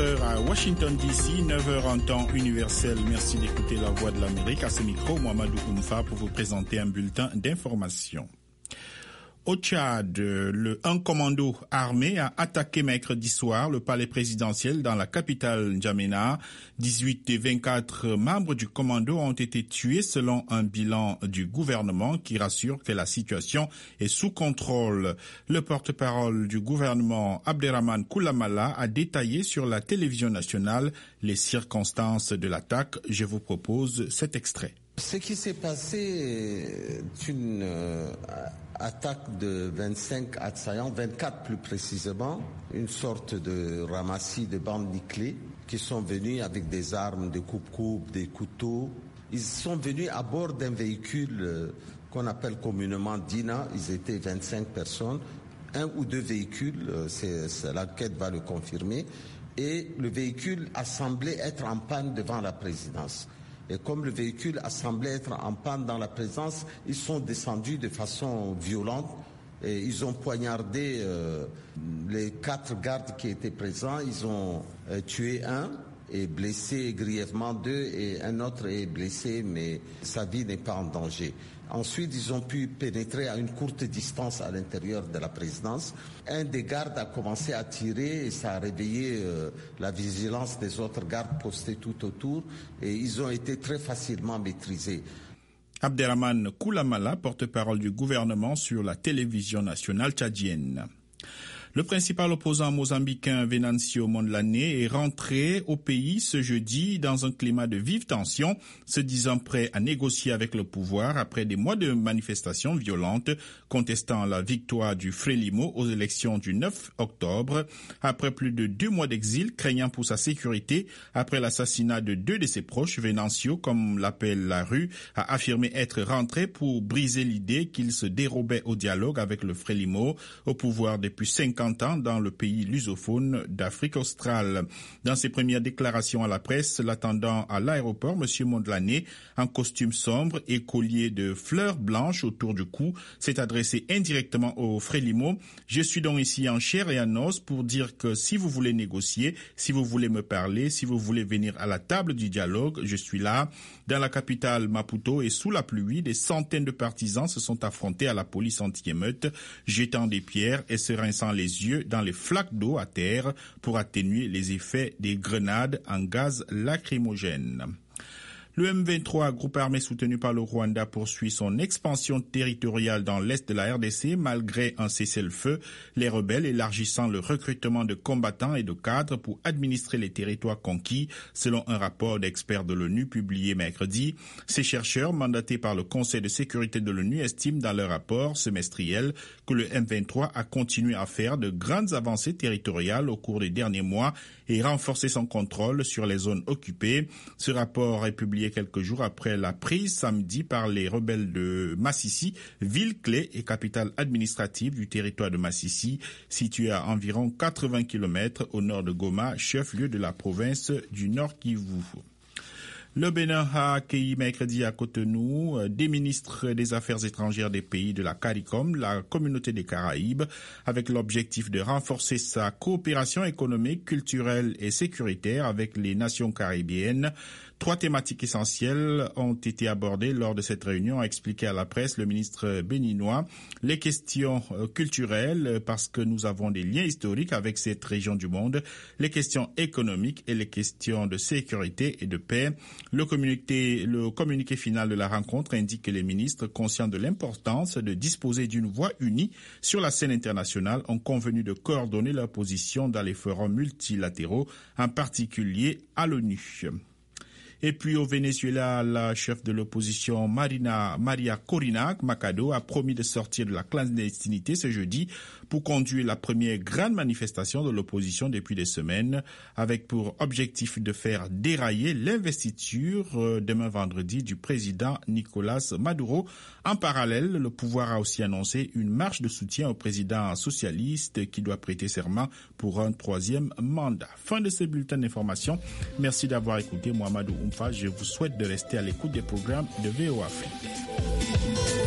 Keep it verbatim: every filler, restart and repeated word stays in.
heures à Washington D C, neuf heures en temps universel. Merci d'écouter la voix de l'Amérique. À ce micro, Mohamedou Oumfa pour vous présenter un bulletin d'information. Au Tchad, le un commando armé a attaqué mercredi soir le palais présidentiel dans la capitale N'Djamena. dix-huit des vingt-quatre membres du commando ont été tués selon un bilan du gouvernement qui rassure que la situation est sous contrôle. Le porte-parole du gouvernement, Abderrahmane Koulamala, a détaillé sur la télévision nationale les circonstances de l'attaque. Je vous propose cet extrait. Ce qui s'est passé est une euh, attaque de vingt-cinq assaillants, vingt-quatre plus précisément, une sorte de ramassis de bandes nickelées qui sont venus avec des armes, des coupe-coupe, des couteaux. Ils sont venus à bord d'un véhicule euh, qu'on appelle communément Dina. Ils étaient vingt-cinq personnes, un ou deux véhicules, euh, c'est, c'est, l'enquête va le confirmer, et le véhicule a semblé être en panne devant la présidence. Et comme le véhicule a semblé être en panne dans la présidence, ils sont descendus de façon violente et ils ont poignardé euh, les quatre gardes qui étaient présents. Ils ont euh, tué un et blessé grièvement deux et un autre est blessé mais sa vie n'est pas en danger. Ensuite, ils ont pu pénétrer à une courte distance à l'intérieur de la présidence. Un des gardes a commencé à tirer et ça a réveillé euh, la vigilance des autres gardes postés tout autour et ils ont été très facilement maîtrisés. Abderrahmane Koulamala, porte-parole du gouvernement sur la télévision nationale tchadienne. Le principal opposant mozambicain Venancio Mondlane est rentré au pays ce jeudi dans un climat de vive tension, se disant prêt à négocier avec le pouvoir après des mois de manifestations violentes contestant la victoire du Frelimo aux élections du neuf octobre. Après plus de deux mois d'exil, craignant pour sa sécurité, après l'assassinat de deux de ses proches, Venancio, comme l'appelle la rue, a affirmé être rentré pour briser l'idée qu'il se dérobait au dialogue avec le Frelimo, au pouvoir depuis cinquante ans dans le pays lusophone d'Afrique australe. Dans ses premières déclarations à la presse, l'attendant à l'aéroport, M. Mondlane, en costume sombre et collier de fleurs blanches autour du cou, s'est adressé indirectement au Frelimo. Je suis donc ici en chair et en os pour dire que si vous voulez négocier, si vous voulez me parler, si vous voulez venir à la table du dialogue, je suis là. Dans la capitale Maputo et sous la pluie, des centaines de partisans se sont affrontés à la police anti-émeute, jetant des pierres et se rinçant les yeux dans les flaques d'eau à terre pour atténuer les effets des grenades en gaz lacrymogène. Le M vingt-trois, groupe armé soutenu par le Rwanda, poursuit son expansion territoriale dans l'est de la R D C malgré un cessez-le-feu, les rebelles élargissant le recrutement de combattants et de cadres pour administrer les territoires conquis, selon un rapport d'experts de l'ONU publié mercredi. Ces chercheurs, mandatés par le Conseil de sécurité de l'ONU, estiment dans leur rapport semestriel que le M vingt-trois a continué à faire de grandes avancées territoriales au cours des derniers mois et renforcer son contrôle sur les zones occupées. Ce rapport est publié quelques jours après la prise samedi par les rebelles de Massissi, ville clé et capitale administrative du territoire de Massissi, situé à environ quatre-vingts kilomètres au nord de Goma, chef-lieu de la province du Nord Kivu. Le Bénin a accueilli mercredi à Cotonou des ministres des Affaires étrangères des pays de la CARICOM, la communauté des Caraïbes, avec l'objectif de renforcer sa coopération économique, culturelle et sécuritaire avec les nations caribéennes. Trois thématiques essentielles ont été abordées lors de cette réunion, a expliqué à la presse le ministre béninois. Les questions culturelles, parce que nous avons des liens historiques avec cette région du monde, les questions économiques et les questions de sécurité et de paix. Le communiqué, le communiqué final de la rencontre indique que les ministres, conscients de l'importance de disposer d'une voix unie sur la scène internationale, ont convenu de coordonner leur position dans les forums multilatéraux, en particulier à l'ONU. Et puis au Venezuela, la chef de l'opposition Marina Maria Corina Machado a promis de sortir de la clandestinité ce jeudi pour conduire la première grande manifestation de l'opposition depuis des semaines, avec pour objectif de faire dérailler l'investiture demain vendredi du président Nicolás Maduro. En parallèle, le pouvoir a aussi annoncé une marche de soutien au président socialiste qui doit prêter serment pour un troisième mandat. Fin de ce bulletin d'information. Merci d'avoir écouté Mohamedou Oumfa. Je vous souhaite de rester à l'écoute des programmes de V O A Afrique.